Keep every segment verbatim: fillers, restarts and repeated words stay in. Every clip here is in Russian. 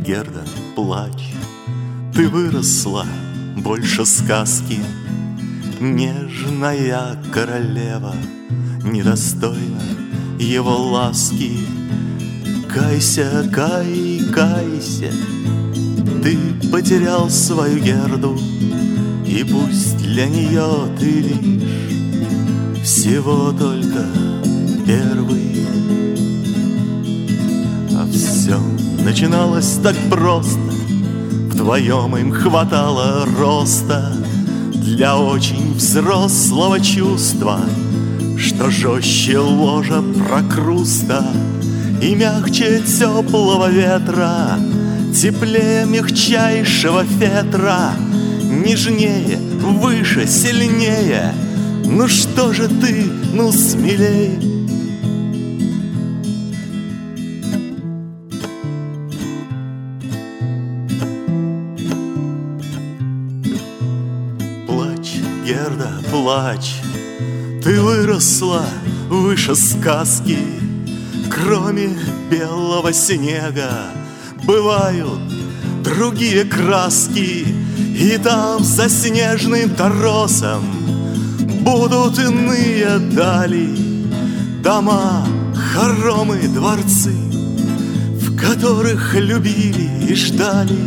Герда, плачь, ты выросла больше сказки. Нежная королева недостойна его ласки. Кайся, кай, кайся, ты потерял свою Герду, и пусть для нее ты лишь всего только первый. А все начиналось так просто, вдвоем им хватало роста для очень взрослого чувства, что жестче ложа прокруста и мягче теплого ветра, теплее мягчайшего фетра, нежнее, выше, сильнее. Ну что же ты, ну смелее. Плачь, Герда, плачь, ты выросла выше сказки. Кроме белого снега бывают другие краски, и там за снежным торосом будут иные дали, дома, хоромы, дворцы, в которых любили и ждали.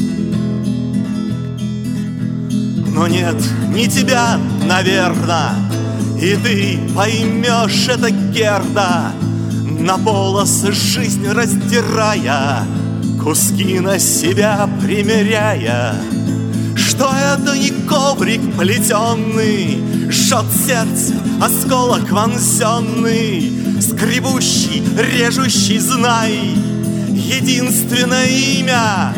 Но нет, не тебя, наверно, и ты поймешь это, Герда, на полосы жизнь раздирая, куски на себя примеряя, что это не коврик плетенный, жжет сердце осколок вонзенный, скребущий, режущий, знай, единственное имя.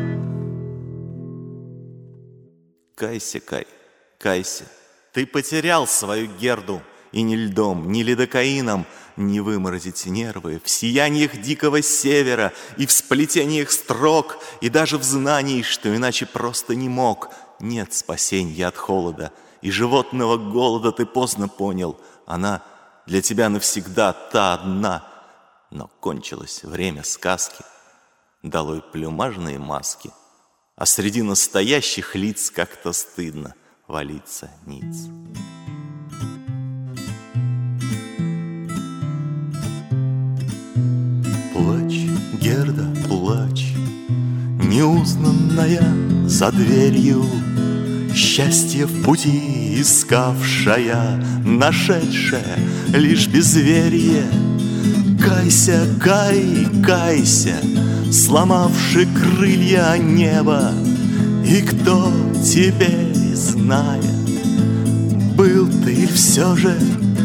Кайся, Кай, кайся, ты потерял свою Герду, и ни льдом, ни ледокаином не выморозить нервы в сияниях дикого севера и в сплетениях строк, и даже в знании, что иначе просто не мог. Нет спасенья от холода и животного голода, ты поздно понял. Она для тебя навсегда та одна. Но кончилось время сказки, долой плюмажные маски, а среди настоящих лиц как-то стыдно валиться ниц. Плачь, Герда, плачь, неузнанная за дверью, счастье в пути искавшая, нашедшая лишь безверие. Кайся, кай, кайся, сломавши крылья неба, и кто теперь знает, был ты все же